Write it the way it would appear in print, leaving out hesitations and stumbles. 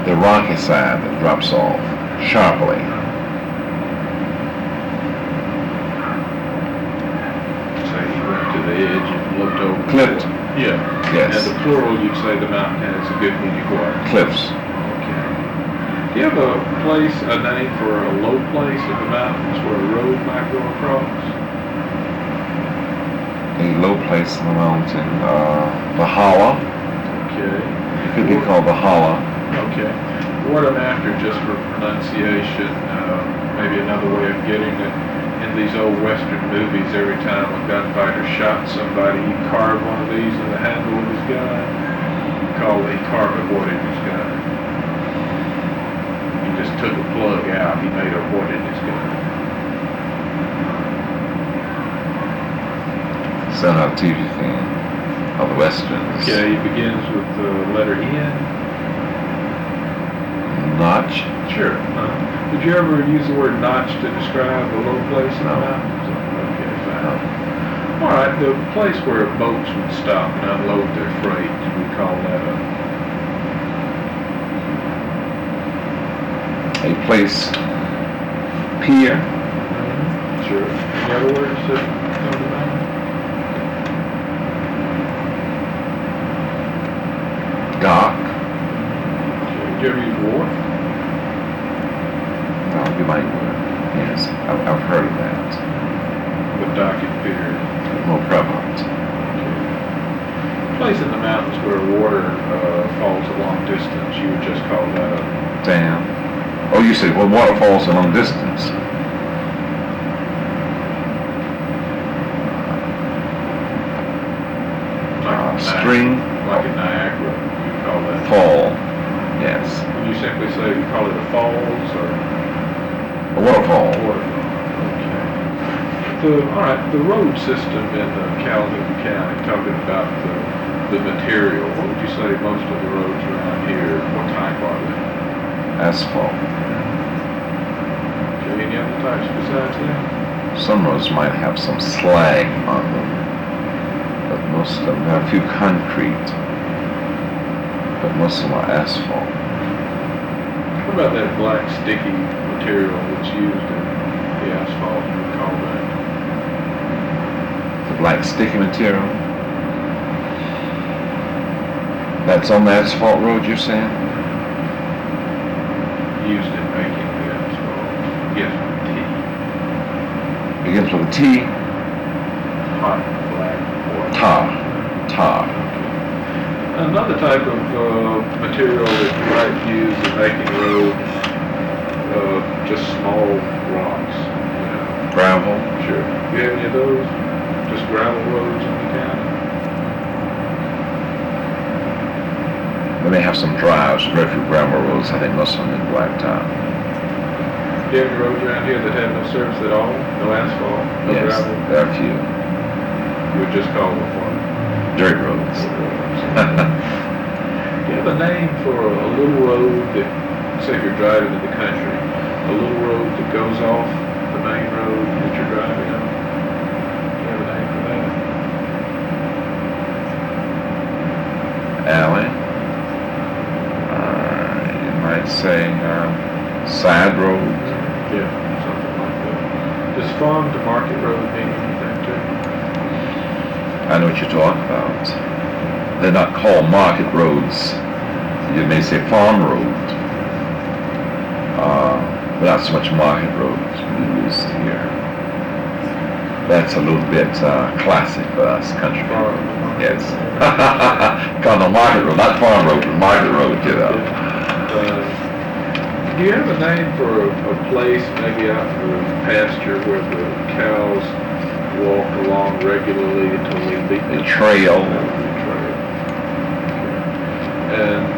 the rocky side that drops off sharply. So you went to the edge and looked over. Clipped. Yeah. Yes. And the plural, you'd say the mountain has a good many what? Cliffs. Okay. Do you have a name for a low place in the mountains where a road might go across? A low place in the mountain, the holla. Okay. It could be called the holla. Okay. What I'm after, just for pronunciation, maybe another way of getting it, in these old Western movies, every time a gunfighter shot somebody, he'd carve one of these in the handle of his gun. He carved a what in his gun? He just took a plug out, he made a what in his gun. So not a TV fan of the Westerns. Okay, he begins with the letter N. Notch. Sure. Did you ever use the word notch to describe a low place in the mountains? Okay, fine. All right, the place where boats would stop and unload their freight, we call that A place. Pier. Sure. Any other words that come to mind? Dock. Okay. Did you ever use wharf? You might word. Yes, I've heard of that. The dock and pier. More prevalent. Okay. Place in the mountains where water falls a long distance, you would just call that a Dam. Oh, you said, well, water falls a long distance. Stream. Like a Niagara, you call that Fall. Yes. Would you simply say you call it a falls or A waterfall. waterfall? Okay. All right, the road system in Calhoun County, talking about the material, what would you say most of the roads around here, what type are they? Asphalt. Okay, any other types besides that? Some roads might have some slag on them, but most of them have a few concrete, but most of them are asphalt. What about that black sticky material that's used in the asphalt, you would call that? The black sticky material. That's on the asphalt road, you're saying? Used in making the asphalt. Yes, with T. Begins with a T. Hot, black, or Tar. Another type of material that you might use in making road, just small rocks. You know. Gravel. Sure. You have any of those? Just gravel roads in the county? They may have some drives, very few gravel roads. I think most of them in blacktop. Do you have any roads around here that have no surface at all? No asphalt? No Yes, gravel? there are a few. You would just call them what? Dirt roads. Do you have a name for a little road that, say if you're driving in the country, a little road that goes off the main road that you're driving on? Do you have a name for that? Alley. You might say side road. Yeah, something like that. Does farm to market road mean anything to you? I know what you're talking about. They're not called market roads. You may say farm road. But not so much market roads used here. That's a little bit classic for us, country road. Yes. Called a market road, not farm road, but market road, you know. Do you have a name for a place, maybe out in the pasture, where the cows walk along regularly until they meet The trail. And